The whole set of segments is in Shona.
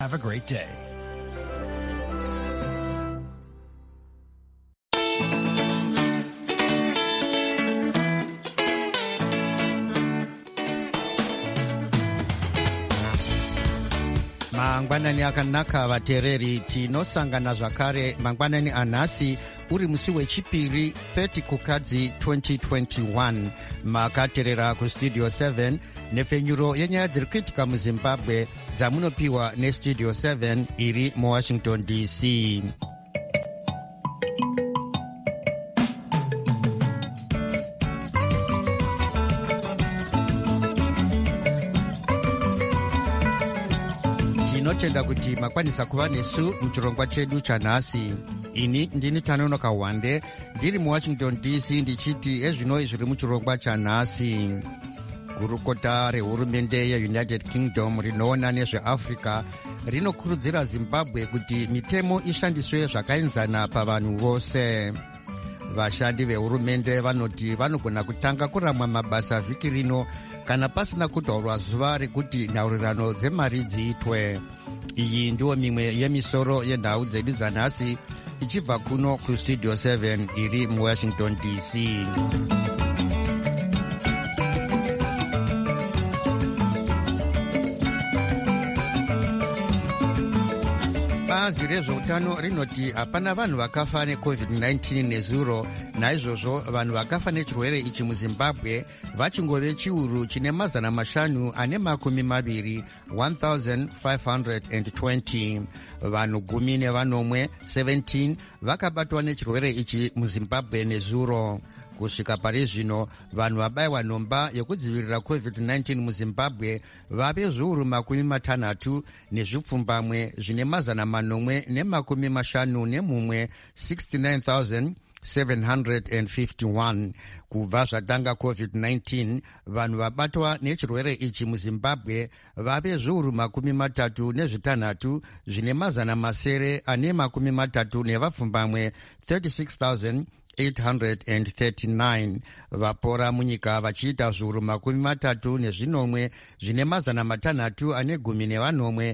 Have a great day. Mangwanani akanaka vateereri, tinosangana zvakare mangwanani anhasi uri musi wechipiri 30 kukadzi 2021. makateerera kustudio 7 nepfenyuro yenyaya dziri kuitika muzimbabwe dzamunopiwa nestudio 7 iri muwashington dc. tinotenda kuti makwanisa kuva nesu muchirongwa chedu chanhasi. ini ndini Tanonoka Wande ndiri muwashington dc ndichiti ezvinoi zviri muchirongwa chanhasi. gurukota rehurumende yeunited kingdom rinoona nezveafrica rinokurudzira zimbabwe kuti mitemo ishandiswe zvakaenzana pavanhu vose. vashandi vehurumende vanoti vanogona kutanga kuramwa mabasa vhiki rino kana pasina kutaurwa zuva rekuti nhaurirano dzemari dziitwe. iyi ndiwo mimwe yemisoro yenhau dzedu dzanhasi ichibva kuno kustudio 7 iri muwashington dc. bazi rezveutano rinoti hapana vanhu vakafa necovid-19 nezuro. naizvozvo vanhu vakafa nechirwere ichi muzimbabwe vachingove chiuru chine mazana mashanu ane makumi maviri 1520. vanhu 14 17 vakabatwa nechirwere ichi muzimbabwe nezuro. kusvika pari zvino vanhu vabayiwa nhomba yekudzivirira covid-19 muzimbabwe vave zviuru 60 nezvipfumbamwe zvine mazana 851 69,751. kubva zvatanga covid-19 vanhu vabatwa nechirwere ichi muzimbabwe vave zviuru 36 zvine mazana 930 nevapfumbamwe 36,839. vapora munyika vachiita zviuru 33 zvine mazana 610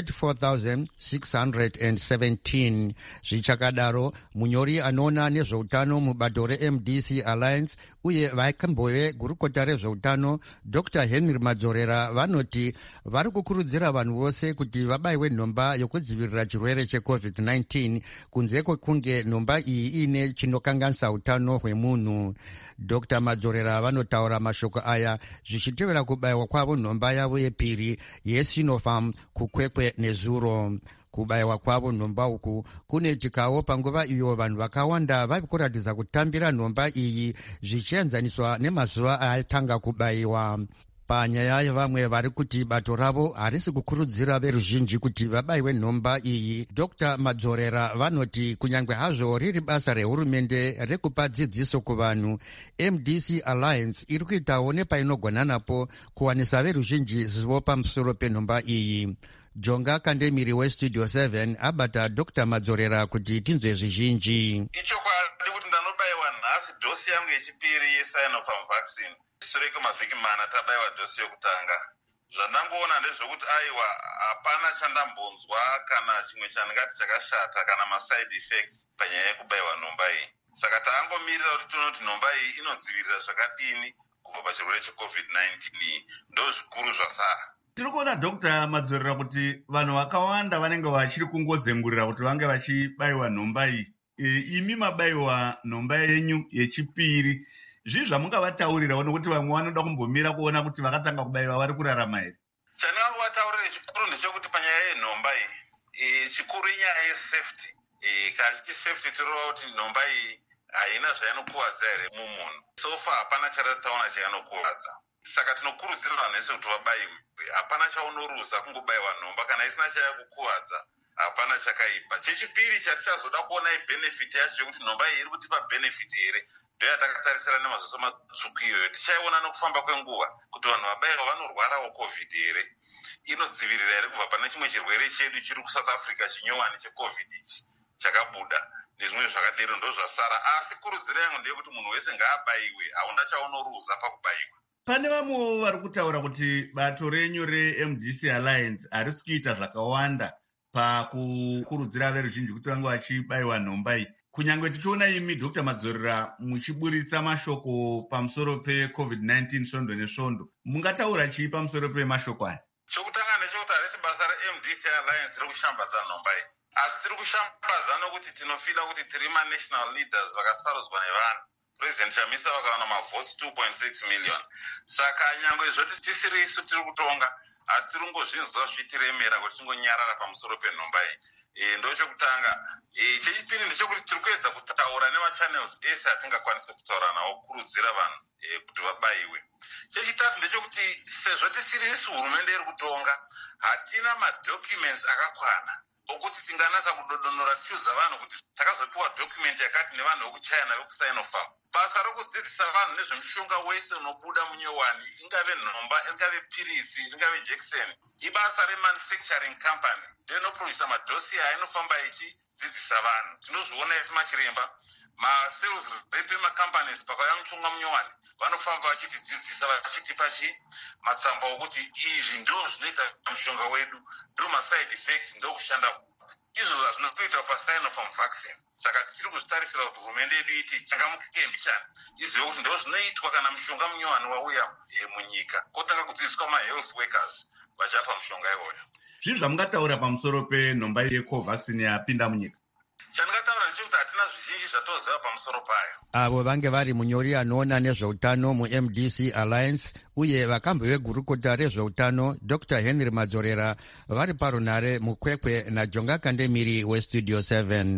34,617. zvichakadaro munyori anoona nezveutano mubato remdc alliance uye vakambove gurukota rezveutano dr henry madzorera vanoti vari kukurudzira vanhu vose kuti vabayiwe nhomba yokudzivirira chirwere checovid-19 kunze kwekunge nhomba iyi iine chinokanganisa utano hwemunhu. dr madzorera vanotaura mashoko aya zvichitevera kubayiwa kwavo nhomba yavo yepiri yesinopharm kukwekwe nezuro. kubayiwa kwavo nhomba uku kunoitikawo panguva iyo vanhu vakawanda vari kuratidza kutambira nhomba iyi zvichienzaniswa nemazuva aatanga kubayiwa. panyaya yevamwe vari kuti bato ravo harisi kukurudzira veruzhinji kuti vabayiwe nhomba iyi, dr madzorera vanoti kunyange hazvo riri basa rehurumende rekupa dzidziso kuvanhu, mdc alliance iri kuitawo nepainogona napo kuwanisa veruzhinji zivo pamusoro penhomba iyi. jonga kandemiri westudio 7 abata dr madzorera kuti tinzwe zvizhinji. ichokwadi kuti ndanobayiwa nhasi dhosi yangu yechipiri yesinopharm vaccine. shure kwemavhiki mana tabayiwa dhosi yokutanga. zvandangoona ndezvekuti aiwa hapana chandambonzwa kana chimwe chandingati chakashata kana maside effects panyaya yekubayiwa nhomba iyi. saka taangomirira kuti tione kuti nhomba iyi inodzivirira zvakadini kubva pachirwere checovid-19 ndo zvikuru zvasara. tiri kuona dr madzorera kuti vanhu vakawanda vanenge vachiri kungozengurira kuti vange vachibayiwa nhomba iyi. imi mabayiwa nhomba yenyu yechipiri, zvii zvamungavataurirawo nokuti vamwe vanoda kumbomira kuona kuti vakatanga kubayiwa vari kurarama here? chandinganguvataurira chikuru ndechekuti panyaya yenhomba iyi chikuru inyaya yesafety. kazhinji safety tirova kuti nhomba iyi haina zvayanokuwadza here mumunhu. sofa hapana chatataona chayanokuwadza. saka tinokurudzira vanhu vese kuti vabayiwe. hapana chaunoruza kungobayiwa nhomba, kana isina chayakukuwadza hapana chakaipa. chechipiri chatichazoda kuona ibhenefit yacho yekuti nhomba iyi iri kutipa bhenefit here ndoyatakatarisira nemaziso matsvuku iyoyo. tichaiona nokufamba kwenguva kuti vanhu vabayiwa vanorwarawo covid here, inodzivirira here kubva pane chimwe chirwere chedu chiri kusouth africa chinyowani checovid ichi chakabuda nezvimwe zvakadero ndo zvasara. asi kurudziro yangu ndeyekuti munhu wese ngaabayiwe, hauna chaunoruza pakubayiwa. pane vamwewo vari kutaura kuti bato renyu reMDC Alliance harisi kuita zvakawanda pakukurudzira veruzhinji kuti vange vachibayiwa nhomba iyi, kunyange tichiona imi Dr. Madzorera muchiburitsa mashoko pamusoro peCovid-19 svondo nesvondo. Mungataura chii pamusoro pemashoko aya? Chokutanga ndechekuti harisi basa reMDC Alliance rekushambadza nhomba iyi, asi tiri kushambadza nokuti tinofila kuti tiri manational leaders vakasarudzwa nevanhu. President Chamisa vakawana mavhoti 2.6 million. Saka nyangwe zvoti tisiri isu tiri kutonga, asi tiri kungozvinzwa zvitiremera kuti tingonyarara pamusoro penhomba iyi. Ndochokutanga. Chechipiri ndechekuti tiri kuedza kutaura nemachannels ese atingakwanise kutaura nawo kukurudzira vanhu kuti vabayiwe. Chechitatu ndechekuti sezvo tisiri isu hurumende iri kutonga, hatina madocuments akakwana okuti tinganasa kudodonora tichiudza vanhu kuti takazopiwa document yakati nevanhu vekuchina vekuSinopharm. Basa rokudzidzisa vanhu nezvemushonga wese unobuda munyowani, ingave nhomba, ingave pirisi, ingave jekiseni, ibasa remanufacturing company ndinoprodusa madhosi ainofamba ichidzidzisa vanhu. Tinozviona isi machiremba, masales rep emacompanies pakauya muchonga munyowani vanofamba vachitidzidzisa vachitipa matsamba okuti izvi ndo zvinoita mushonga wedu, ndo maside effects, ndo kushanda izvo zvinokuita paSinopharm vaccine. Saka tiri kuzvitarisira kuti hurumende yedu iti changamuke mbichana izive kuti ndo zvinoitwa kana mushonga munyowani wauya munyika, kotanga kudzidziswa mahealth workers vachapa mushonga iwoyo. Zvii zvamungataura pamusoro penhomba yeCovaxin yapinda munyika? Chandingataura ndechekuti hatina zvizhinji zvatoziva pamusoro payo. Avo vange vari munyori anoona nezveutano muMDC Alliance uye vakambi vegurukota rezveutano Dr. Henry Madzorera vari parunhare mukwekwe naJonga Kandemiri weStudio 7.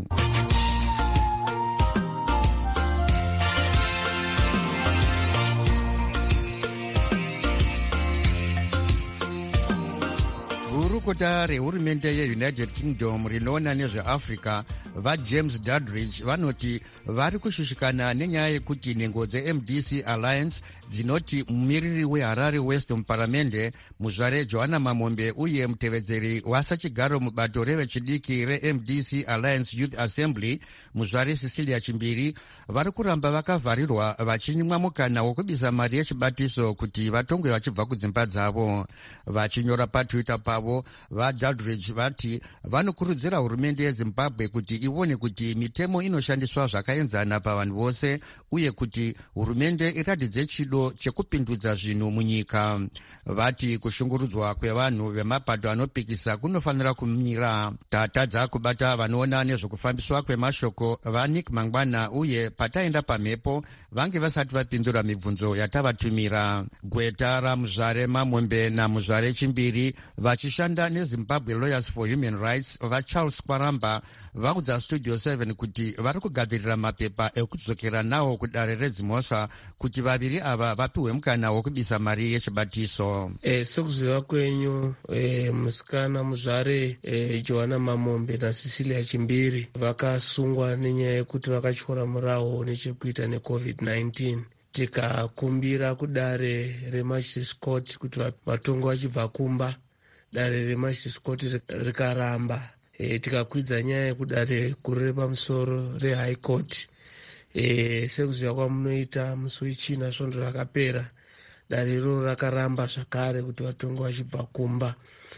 Gurukota rehurumende yeUnited Kingdom rinoona nezveAfrica vaJames Dadridge vanoti vari kushushikana nenyaya yekuti nhengo dzeMDC Alliance dzinoti mumiriri weHarare West muparamende muzvare Joanna Mamombe uye mutevedzeri wasachigaro mubato revechidiki reMDC Alliance Youth Assembly muzvare Cecilia Chimbiri vari kuramba vakavharirwa vachinyimwa mukana wokubisa mari yechibatiso kuti vatongwe vachibva kudzimba dzavo. Vachinyora paTwitter pavo vaDadridge vati vanokurudzira hurumende yeZimbabwe kuti ione kuti mitemo inoshandiswa zvakaenzana pavanhu vose uye kuti hurumende iratidze chido chekupindudza zvinhu munyika. Vati kushungurudzwa kwevanhu vemapato anopikisa kunofanira kumira. Tatadza kubata vanoona nezvekufambiswa kwemashoko vaNick Mangwana uye pataenda pamhepo vange vasati vapindura mibvunzo yatavatumira. Gweta ramuzvare Mamombe namuzvare Chimbiri vachishanda neZimbabwe Lawyers for Human Rights vaCharles Kwaramba vaudza Studio 7 kuti vari kugadzirira mapepa ekudzokera nawo kudare redzimhosva kuti vaviri ava vapiwe mukana wokubisa mari yechibatiso. Sekuziva kwenyu musikana muzvare Joanna Mamombe naCecilia Chimbiri vakasungwa nenyaya yekuti vakatyora murawo nechekuita neCovid-19. Tikakumbira kudare reMagistrates Court kuti vatongwe vachibva kumba, dare reMagistrates Court rikaramba. Tikakwidza nyaya yekudare guru repamusoro reHigh Court. Sekuziva kwamunoita musi wechina svondo rakapera, dare iroro rakaramba zvakare kuti vatongwe vachibva kumba.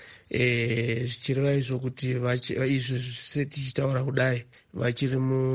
Zvichireva izvo kuti izvo setichitaura kudai vachiri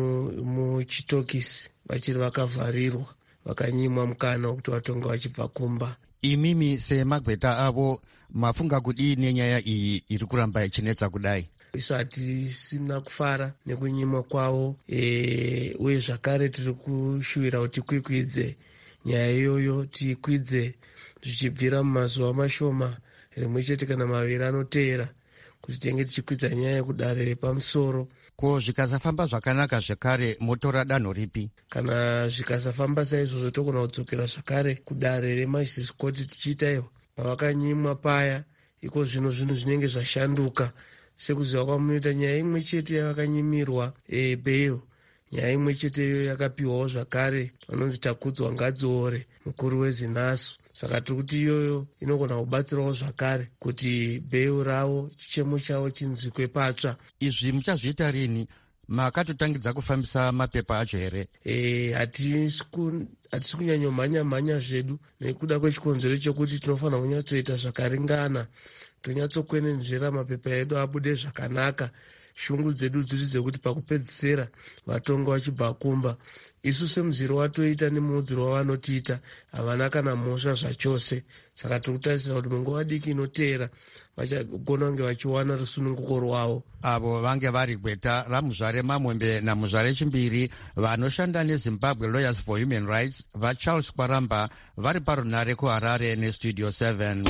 muchitokisi vachiri vakavharirwa vakanyimwa mukana wekuti vatongwe vachibva kumba. Imimi semagweta avo mafunga kudii nenyaya iyi iri kuramba ichinetsa kudai? Isu hatisina kufara nekunyimwa kwavo, uye zvakare tiri kushuvira kuti tikwikwidze nyaya iyoyo, tikwidze zvichibvira mumazuva mashoma, rimwe chete kana maviri anoteera, kuti tenge tichikwidza nyaya yekudare repamusoro. Ko zvikasafamba zvakanaka zvakare motora danho ripi? Kana zvikasafamba saizvozvo togona kudzokera zvakare kudare reMagistrates Court tichiita ivo pavakanyimwa paya. Iko zvino zvinhu zvinenge zvashanduka. Sekuziva kwamunoita nyaya imwe chete yavakanyimirwa bail, nyaya imwe chete iyo yakapiwawo zvakare vanonzi takudzwa ngadziore mukuru weZinasu. Saka tiri kuti iyoyo inogona kubatsirawo zvakare kuti bail ravo chichemo chavo chinzwikwe patsva. Izvi muchazviita rini makatotangidza kufambisa mapepa acho here? Hatisi kunyanyomhanya zvedu nekuda kwechikonzero chekuti tinofanira kunyatsoita zvakaringana, tonyatsokwenenzvera mapepa edu abude zvakanaka, shungu dzedu dziri dzekuti pakupedzisira vatonga vachibva kumba. Isu semuziri watoita nemuudziro wavanotiita havana kana mhosva zvachose. Saka tiri kutarisira kuti munguva diki inoteera vachagona kunge vachiwana rusununguko rwavo. Avo vange vari Gweta Ramuzvare Mamwembe naMuzvare Chimbiri vanoshanda neZimbabwe Lawyers for Human Rights, vaCharles Kwaramba vari parunare kuHarare neStudio 7.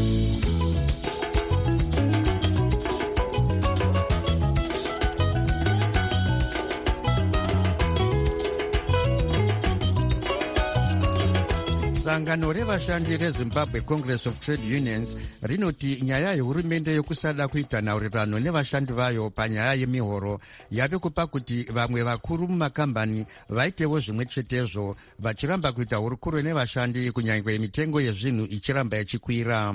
Sangano revashandi reZimbabwe Congress of Trade Unions rinoti nyaya yehurumende yokusada kuita nhaurirano nevashandi vayo panyaya yemihoro yave kupa kuti vamwe vakuru mumakambani vaitewo zvimwe chetezvo, vachiramba kuita hurukuro nevashandi kunyange mitengo yezvinhu ichiramba ichikwira.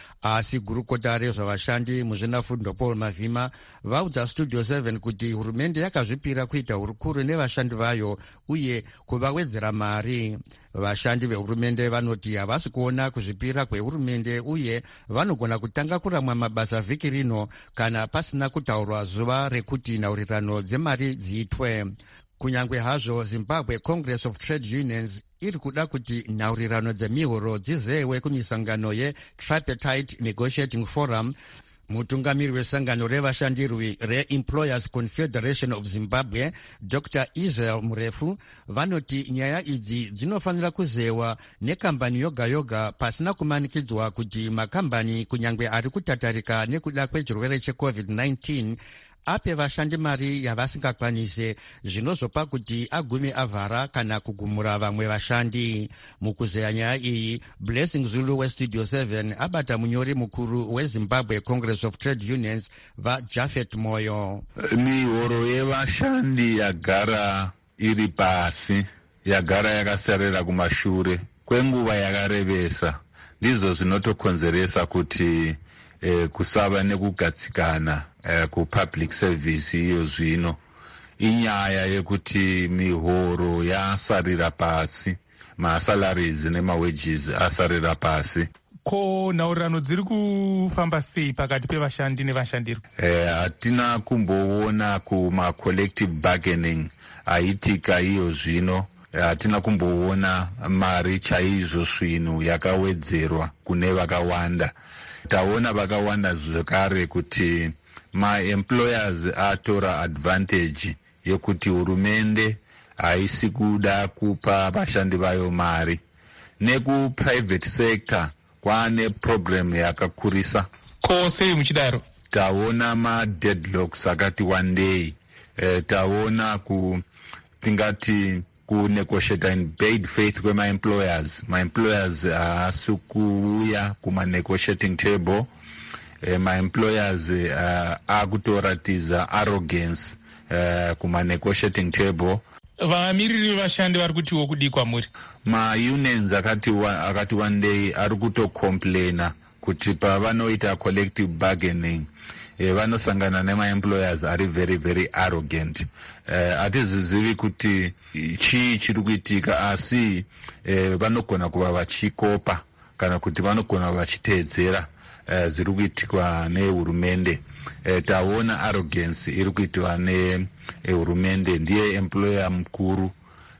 Asi gurukota rezvavashandi muzvinafundo Paul Mavhima vaudza Studio 7 kuti hurumende yakazvipira kuita hurukuro nevashandi vayo uye kuvawedzera mari. Vashandi vehurumende vanoti havasi kuona kuzvipira kwehurumende uye vanogona kutanga kuramwa mabasa vhiki rino kana pasina kutaurwa zuva rekuti nhaurirano dzemari dziitwe. Kunyange hazvo Zimbabwe Congress of Trade Unions iri kuda kuti nhaurirano dzemihoro dzizewe kumisangano yeTripartite Negotiating Forum, mutungamiri wesangano revashandirwi reEmployers Confederation of Zimbabwe Dr. Israel Murefu vanoti nyaya idzi dzinofanira kuzewa nekambani yoga yoga pasina kumanikidzwa kuti makambani kunyange ari kutatarika nekuda kwechirwere cheCovid-19 ape vashandi mari yavasingakwanise, zvinozopa kuti agume avhara kana kugumura vamwe vashandi. Mukuzeya nyaya iyi, Blessing Zulu weStudio 7 abata munyori mukuru weZimbabwe Congress of Trade Unions vaJafet Moyo. Mihoro yevashandi yagara iri pasi, yagara yakasarira kumashure kwenguva yakarevesa, ndizvo zvinotokonzeresa kuti kusava nekugadzikana kupublic service iyo zvino. Inyaya yekuti mihoro yasarira pasi, masalaries nemawages asarira pasi. Ko nhaurirano dziri kufamba sei pakati pevashandi nevashandirwa? Hatina kumboona kuma-collective bargaining aitika iyo zvino. Hatina kumboona mari chaizvo svinu yakawedzerwa kune vakawanda. Taona vakawanda zvekare kuti ma-employers atora advantage yekuti hurumende haisi kuda kupa vashandi vayo mari. Neku-private sector kwaane program yakakurisa. Ko sei muchidaro? Taona ma-deadlocks akati wandei. Taona tingati kunegotiate in bad faith kwema-employers. Ma-employers haasi kuuya kuma-negotiating table. Ma-employers akutoratiza arrogance kuma-negotiating table. Vamiriri vevashandi vari kutiwo kudii kwamuri? Ma-unions akati wandei ari kutocomplaina kuti pavanoita collective bargaining vanosangana nema-employers ari very very arrogant. Hatizizivi kuti chii chiri kuitika, asi vanogona kuva vachikopa kana kuti vanogona kuva vachiteedzera zviri kuitikwa nehurumende. Taona arrogance iri kuitwa nehurumende. Ndiye employer mukuru,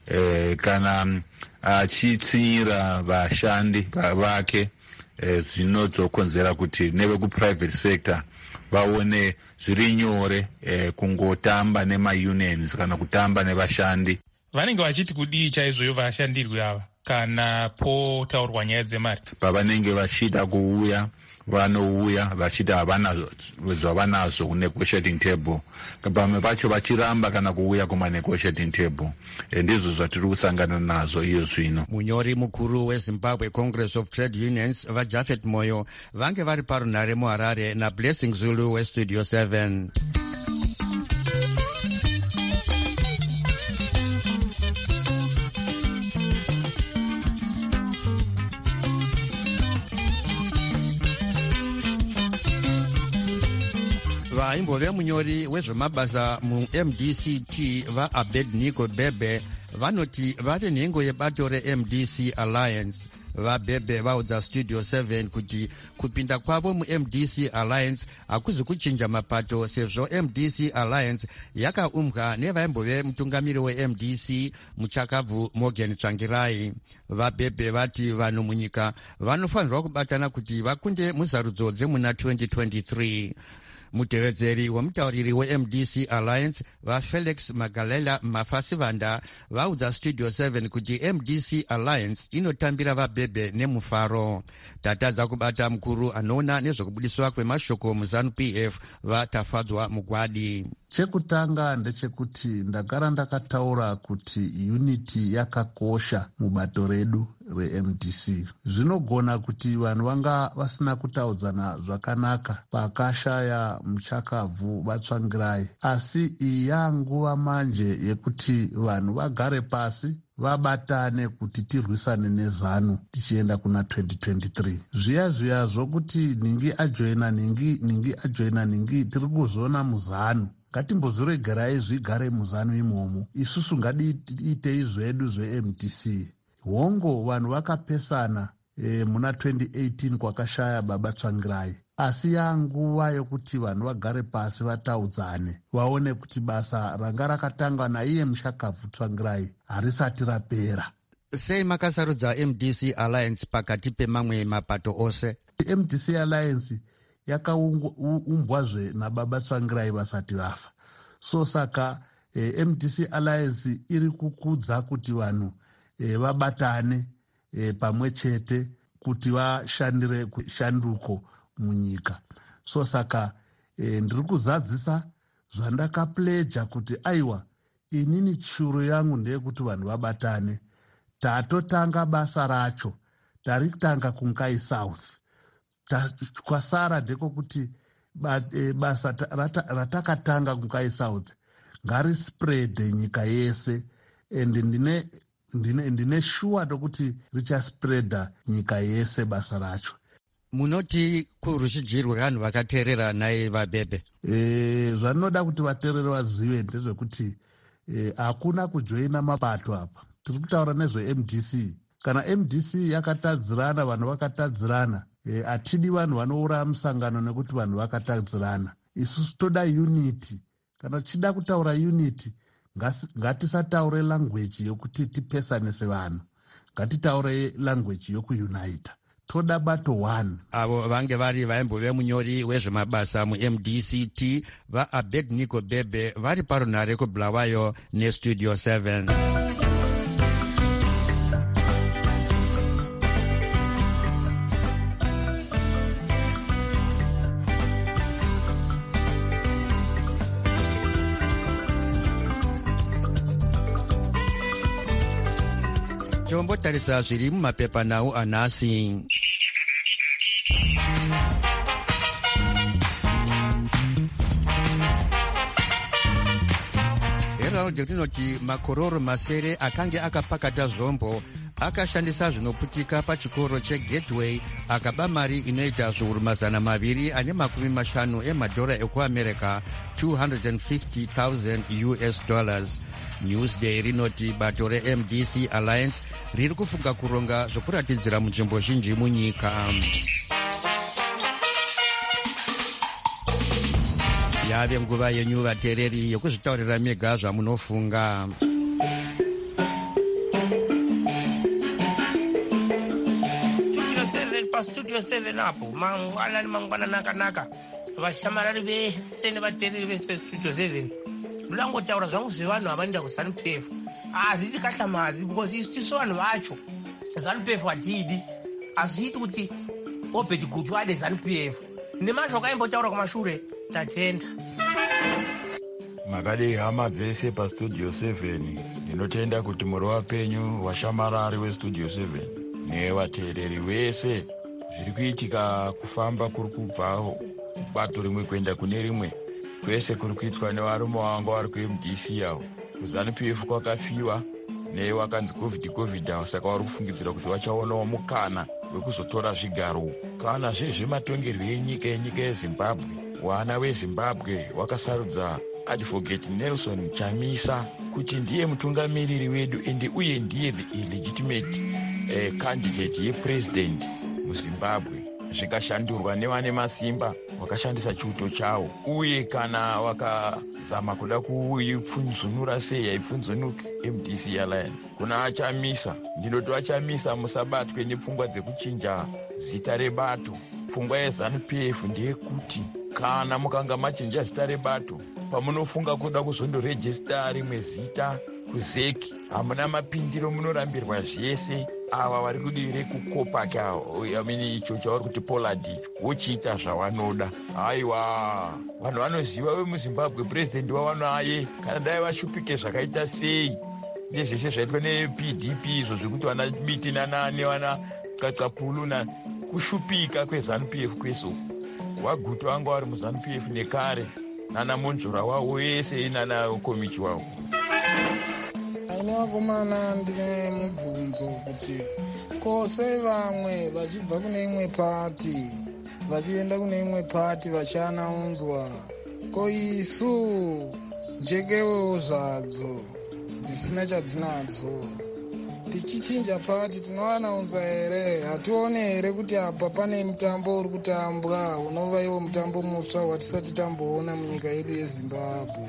kana achitsinyira vashandi vake zvinozokonzera kuti nevekuprivate sector vaone zviri nyore kungotamba nema-unions kana kutamba nevashandi. Vanenge vachiti kudii chaizvoyo vashandirwi ava kana potaurwa nyaya dzemari? Pavanenge vachida kuuya vanouya vachida havana zvavanazvo kunegotiating table. Pamwe pacho vachiramba kana kuuya kuma-negotiating table. Ndizvo zvatiri kusangana nazvo iyo zvino. Munyori mukuru weZimbabwe Congress of Trade Unions vaJafet Moyo vange vari parunare muHarare naBlessing Zulu weStudio 7. vaimbove munyori wezvemabasa muMDCT vaAbednego Bebe vanoti vave nhengo yebato reMDC Alliance. VaBebe vaudza Studio 7 kuti kupinda kwavo muMDC Alliance hakuzi kuchinja mapato, sezvo MDC Alliance yakaumbwa nevaimbove mutungamiri weMDC muchakabvu Morgan Tsvangirai. VaBebe vati vanhu munyika vanofanirwa kubatana kuti vakunde muzarudzo dzemuna 2023. Mutevedzeri wemutauriri weMDC Alliance vaFelix Magalela Mafasivanda vaudza Studio 7 kuti MDC Alliance inotambira VaBebe nemufaro. Tatadza kubata mukuru anoona nezvekubudiswa kwemashoko muZANU-PF vatafadzwa mugwadi. Chekutanga ndechekuti ndagara ndakataura kuti unity yakakosha mubato redu reMDC. Zvinogona kuti vanhu vanga vasina kutaudzana zvakanaka pakashaya muchakabvu vatsvangirai, asi iyi yanguva manje yekuti vanhu vagare pasi vabatane kuti tirwisane neZANU tichienda kuna 2023. Zviya zvokuti ningi ajoina ningi ajoina ningi tiri kuzoona muZANU. Ngatimboziregerai zvigare muZANU imomo. Isusu ngadiitei zvedu zveMDC. Hongo vanhu vakapesana muna 2018 kwakashaya baba Tsvangirai. Asi yanguva yokuti vanhu vagare pasi vataudzane, vaone kuti basa ranga rakatangwa naiye mushakabvu Tsvangirai harisati rapera. Sei makasarudza MDC Alliance pakati pemamwe mapato ose? MDC Alliance yakaumbwazve nababa Tsvangirai vasati vafa. So saka MDC Alliance iri kukudza kuti vanhu vabatane pamwe chete kuti vashandire shanduko munyika. So saka ndiri kuzadzisa zvandakapleja kuti aiwa inini churu yangu ndeyekuti vanhu vabatane. Tatotanga basa racho, tari kutanga kunkai South. Kwasara ndeko kuti basa ratakatanga kunkai South ngari spread nyika yese, and ndine sure tokuti richa spreada nyika yese basa racho. Munoti kuruzhinji rwevanhu vakateerera naye VaBebe? Zvanoda kuti vateereri vazive ndezvekuti hakuna kujoina mapato apa. Tiri kutaura nezveMDC. Kana MDC yakatadzirana, vanhu vakatadzirana, hatidi vanhu vanouraya musangano nekuti vanhu vakatadzirana. Isusu toda unity. Kana tichida kutaura unity, ngatisataure language yokuti tipesane sevanhu. Ngatitaure language yokuunita. Toda bato one. Avo vange vari vaimbove munyori wezvemabasa muMDCT vaAbednego Bebe vari parunhare kuBulawayo neStudio 7. Tombotarisa zviri mumapepanhau anhasi. Herald rinoti makororo masere akange akapakata zvombo akashandisa zvinoputika pachikoro cheGateway akaba mari inoita zviuru 250 emadhora ekuAmerica, $250,000. Newsday rinoti bato reMDC Alliance riri kufunga kuronga zvokuratidzira munzvimbo zhinji munyika. Yave nguva yenyu vateereri yokuzvitaurira mega zvamunofunga. Studio 7 apo mangwana nakanaka vashamarari vese nevateereri vese veStudio 7 ndangotaura zvangu zvevanhu vanoenda kuZANU-PF hazviti kahlamadzi, because isu tiso vanhu vacho ZANU-PF hatidi. Hazviiti kuti Obed Gutu ade ZANU-PF nemasho akaimbotaura kumashure tatenda. Makadei hama dzese paStudio 7, ndinotenda kuti muri wapenyu washamarari weStudio 7 nevateereri vese. Zviri kuitika kufamba kuri kubva bato rimwe kuenda kune rimwe, kwese kuri kuitwa nevarume vanga vari kuMDC yavo. KuZANU-PF kwakafiwa nevakanzi covid saka vari kufungidzira kuti vachaonawo mukana wekuzotora zvigaro. Kana zvezvematongerwo enyika yeZimbabwe wana wezimbabwe wakasarudza advocate Nelson Chamisa kuti ndiye mutungamiriri wedu ende uye ndiye the legitimate candidate yepresident muzimbabwe. Zvikashandurwa nevane masimba wakashandisa chiuto chawo, uye kana wakazama kuda kuipfunzunura sei haipfunzunuki MDC Alliance. Kuna Achamisa, ndinoti Achamisa musabatwe nepfungwa dzekuchinja zita rebato. Pfungwa yeZANU-PF ndeyekuti kana mukanga machinja zita rebato, pamunofunga kuda kuzondorejista rimwe zita kuzeki, hamuna mapindiro, munorambirwa zvese. Ava vari kudire kukopa icho chavari kuti poladi vochiita zvavanoda. Aiwa, vanhu vanoziva vemuzimbabwe purezidendi wavanaye kana dai vashupike zvakaita sei nezveshe zvaitwa nePDP izvo zvekuti vana Biti nanane vana Katsapulu kushupika kweZANU-PF kweso. Wagutu vanga vari muZANU-PF nekare, nana Monzvura wavo wese nana Komichi wavo. Ine vakomana ndine mubvunzo kuti kose vamwe vachibva kune imwe pati vachienda kune imwe pati vachanaunzwa, ko isu njekewo zvadzo dzisina chadzinadzo tichichinja pati tinoanaunza here? Hatione here kuti apa pane mutambo uri kutambwa unova iwo mutambo mutsva watisati tamboona munyika yedu yeZimbabwe?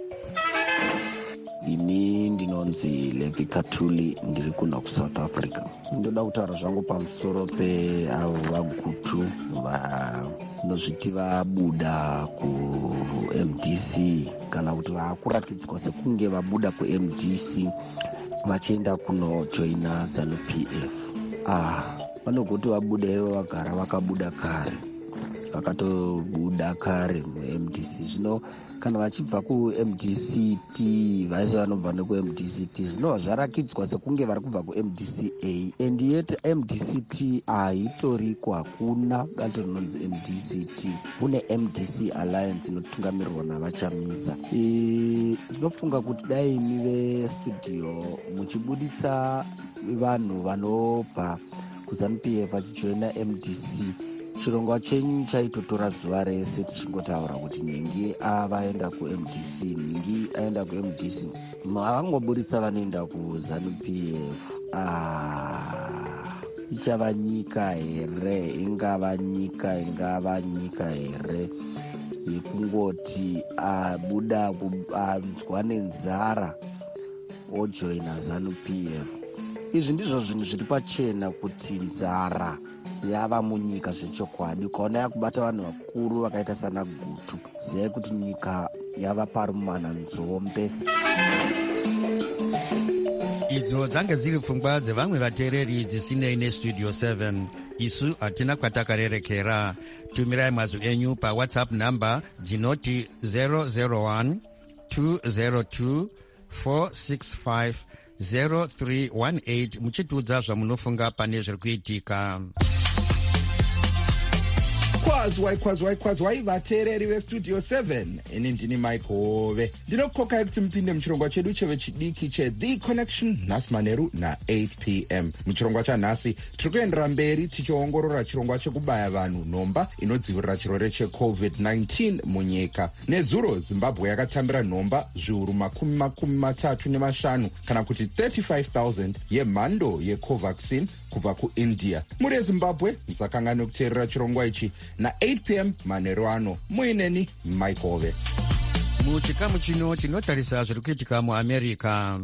Ini ndinonzi Levi Katuli, ndiri kuno kuSouth Africa. Ndoda kutaura zvangu pamusoro peavo vagutu vanozviti vabuda kuMDC kana kuti vakuratidzwa sekunge vabuda kuMDC vachienda kunojoina ZANU-PF. Vanogoti vabuda ivo vagara vakabuda kare, vakatobuda kare muMDC. Zvino kana vachibva kuMDCT vaise vanobva nekuMDCT zvinova zvarakidzwa sekunge vari kubva kuMDCA, and yet MDCT haitoriko, hakuna bato rinonzi MDCT. Kune MDC Alliance inotungamirirwa navaChamisa. Ndinofunga kuti dai imi vestudio muchibuditsa vanhu vanobva kuZANU-PF vachijoina MDC, chirongwa chenyu chaitotora zuva rese tichingotaura kuti ningi avaenda kuMDC, ningi aenda kuMDC. Mavangoburitsa vanoenda kuZANU-PF. Ichava nyika here? Ingava nyika here yekungoti abuda anzwa nenzara ojoina ZANU-PF? Izvi ndizvo zvinhu zviri pachena kuti nzara yava munyika zvechokwadi. Ukaona yakubata vanhu vakuru vakaita sana Gutu, ziyai kuti nyika yava parumana nzombe. Idzo dzange dziri pfungwa dzevamwe vateereri dzisinei neStudio 7. Isu hatina kwatakarerekera. Tumirai mazwi enyu paWhatsApp namba dzinoti 001 202 465 0318 muchitiudza zvamunofunga pane zviri kuitika. kwazwai vateereri veStudio 7. Ini ndini Mike Hove. Ndinokokai kuti mupinde muchirongwa chedu chevechidiki cheThe Connection nhasi manheru na8 p.m. Muchirongwa chanhasi tiri kuendera mberi tichiongorora chirongwa chekubaya vanhu nhomba inodzivirira chirwere cheCovid-19 munyika. Nezuro Zimbabwe yakatambira nhomba zviuru 35 kana kuti 35,000 yemhando yeCovaxin kubva kuIndia. Muri eZimbabwe musakangane kuteerera chirongwa ichi na8 p.m. manheru ano. Muineni Mike Hove. Muchikamu chino tinotarisa zviri kuitika muAmerica.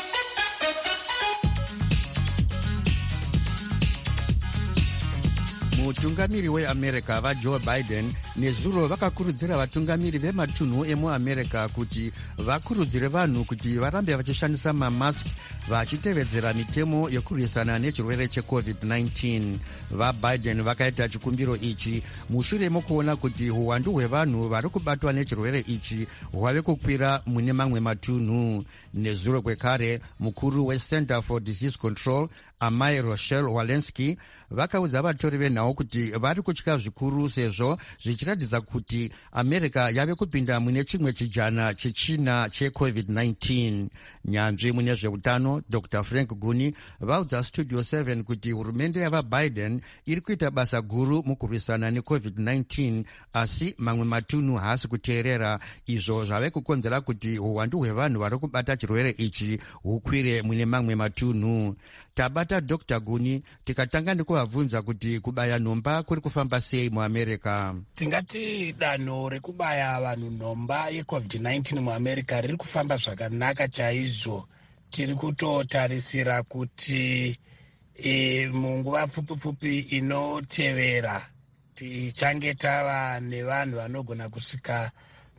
Mutungamiri weAmerica vaJoe Biden nezuro vakakurudzira vatungamiri vematunhu emuAmerica kuti vakurudzire vanhu kuti varambe vachishandisa mamaski vachitevedzera mitemo yekurwisana nechirwere cheCovid-19. VaBiden vakaita chikumbiro ichi mushure mokuona kuti uwandu hwevanhu vari kubatwa nechirwere ichi hwave kukwira mune mamwe matunhu. Nezuro kwekare mukuru weCenter for Disease Control Amai Rochelle Walensky vakaudza vatori venhau kuti vari kutya zvikuru sezvo zvichiramba zvichiratidza kuti america yave kupinda mune chimwe chijana chechina checovid-19. Nyanzvi mune zveutano Dr Frank Guni vaudza Studio 7 kuti hurumende yavaBiden iri kuita basa guru mukurwisana necovid-19, asi mamwe matunhu haasi kuteerera. Izvo zvave kukonzera kuti huwandu hwevanhu vari kubata chirwere ichi hukwire mune mamwe matunhu. Tabata Dr Guni tikatanga nekuvabvunza kuti kubaya nhomba kuri kufamba sei muAmerica. Tingati danho rekubaya vanhu nhomba yecovid-19 muAmerica riri kufamba zvakanaka chaizvo. Tiri kutotarisira kuti munguva pfupi inotevera tichange tava nevanhu vanogona kusvika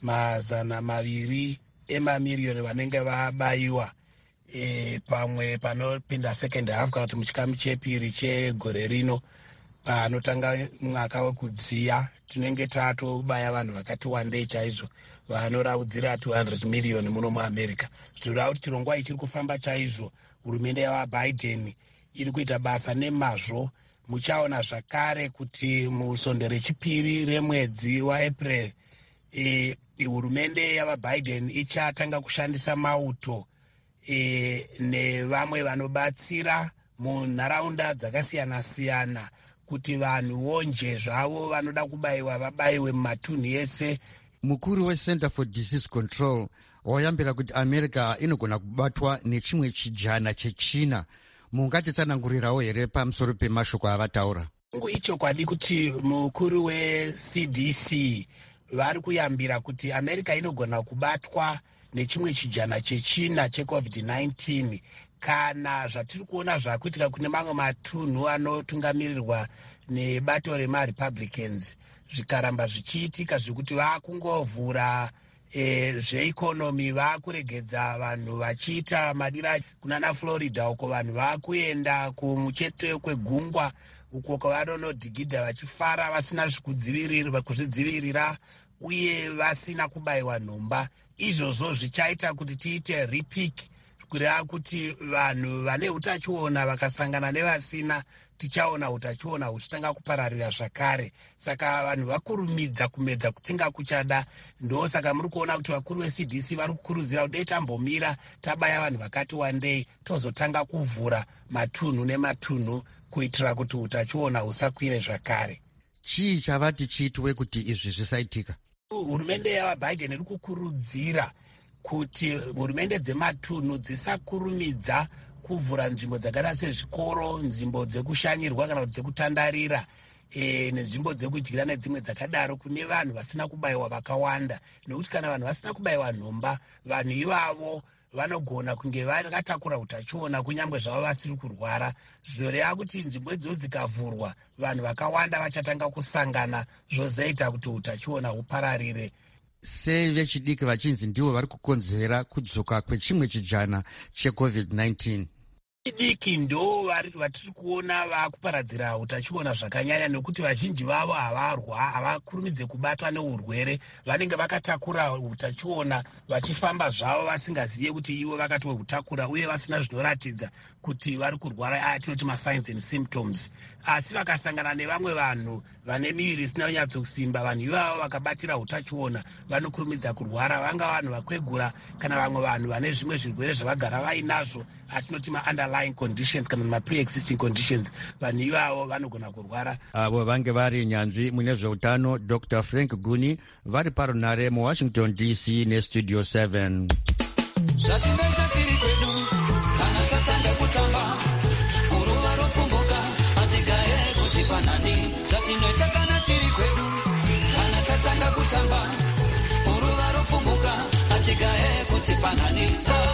200 emamiriyoni vanenge vabayiwa pamwe panopinda second half kana kuti muchikamu chepiri chegore rino panotanga mwaka wekudziya. Tinenge tatobaya vanhu vakati wandei chaizvo vanoraudzira 200 miriyoni muno muAmerica. Zvinoreva kuti chirongwa ichi chiri kufamba chaizvo. Hurumende yavaBiden iri kuita basa nemazvo. Muchaona zvakare kuti musondo rechipiri remwedzi waApril hurumende yavaBiden ichatanga kushandisa mauto nevamwe vanobatsira munharaunda dzakasiyana-siyana kuti vanhuwo nje zvavo vanoda kubayiwa vabayiwe mumatunhu ese. Mukuru weCenter for Disease Control wayambira kuti America inogona kubatwa nechimwe chijana chechina. Mungatitsanangurirawo here pamusoro pemashoko avataura? Ichokwadi kuti mukuru weCDC vari kuyambira kuti America inogona kubatwa nechimwe chijana chechina checovid-19 kana zvatiri kuona zvakuitika kune mamwe matunhu anotungamirirwa nebato remaRepublicans zvikaramba zvichiitika zvekuti vakungovhura zveikonomi, vakuregedza vanhu vachiita madira kunana Florida uko vanhu vakuenda kumucheto kwegungwa uko kwavanonodhigidha vachifara vasina kuzvidzivirira uye vasina kubayiwa nhomba. Izvozvo zvichaita kuti tiite repeak kureva kuti vanhu vane utachiona vakasangana nevasina tichaona utachiona huchitanga kupararira zvakare. Saka vanhu vakurumidza kumedza kutsinga kuchada. Ndosaka muri kuona kuti vakuru veCDC vari kukurudzira kuti dai tambomira tabaya vanhu vakati wandei tozotanga kuvhura matunhu nematunhu kuitira kuti utachiona husakwire zvakare. Chii chavati chiitwe kuti izvi zvisaitika? Hurumende yavaBiden iri kukurudzira kuti hurumende dzematunhu dzisakurumidza kuvhura nzvimbo dzakada sezvikoro, nzvimbo dzekushanyirwa kana kuti dzekutandarira nenzvimbo dzekudyira nedzimwe dzakadaro kune vanhu vasina kubayiwa vakawanda. Nekuti kana vanhu vasina kubayiwa nhomba, vanhu ivavo vanogona kunge vakatakura utachiona kunyange zvavo vasiri kurwara. Zvinoreva kuti nzvimbo idzo dzikavhurwa vanhu vakawanda vachatanga kusangana zvozoita kuti utachiona hupararire. Sei vechidiki vachinzi ndivo vari kukonzera kudzoka kwechimwe chijana checovid-19? Chidiki ndo vatiri kuona vakuparadzira utachiona zvakanyanya nekuti vazhinji vavo havakurumidze kubatwa neurwere. Vanenge vakatakura utachiona vachifamba zvavo vasingaziye kuti ivo vakatohutakura uye vasina zvinoratidza kuti vari kurwara, atinoti masigns and symptoms. Asi vakasangana nevamwe vanhu vane miviri isina kunyatsosimba, vanhu ivavo vakabatira utachiona vanokurumidza kurwara. Vanga vanhu vakwegura kana vamwe vanhu vane zvimwe zvirwere zvavagara vainazvo, atinoti ma-underlying conditions kana ma-pre-existing conditions, vanhu ivavo vanogona kurwara. Avo vange vari nyanzvi mune zveutano Dr Frank Guni vari parunare muWashington DC neStudio 7. Zvatinenge tiri kwedu kana tatanga kutamba uruva ropfumbuka atigaye kuti panani. Zvatinoita kana tiri kwedu kana tatanga kutamba uruva ropfumbuka atigaye kuti panani.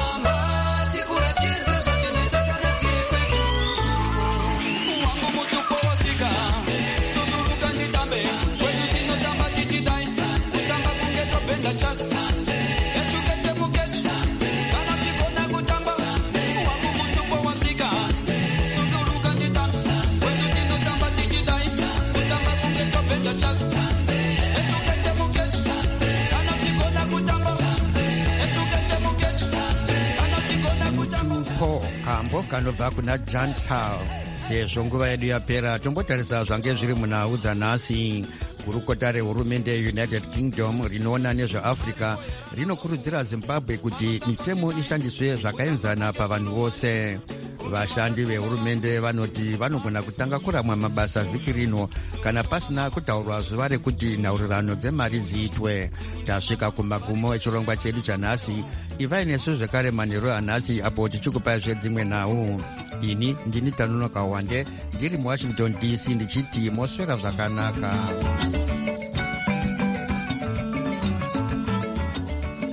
Tamba tikuratidze zvatinoita kana tiri kwedu. Wangu mutupo wasika sunduruka nditambe kwedu tinotamba tichidai kutamba kunge topenda chasi. Kambo kanobva kuna Jantal. Sezvo nguva yedu yapera, tombotarisa zvange zviri munhau dzanhasi. gurukota rehurumende yeunited kingdom rinoona nezveafrica rinokurudzira zimbabwe kuti mitemo ishandiswe zvakaenzana pavanhu vose. Vashandi vehurumende vanoti vanogona kutanga kuramwa mabasa vhiki rino kana pasina kutaurwa zuva rekuti nhaurirano dzemari dziitwe. Tasvika kumagumo echirongwa chedu chanhasi. Ivai nesu zvekare manheru anhasi apo tichikupai zvedzimwe nhau. Ini ndini Tanonoka Wande ndiri muWashington DC ndichiti moswera zvakanaka.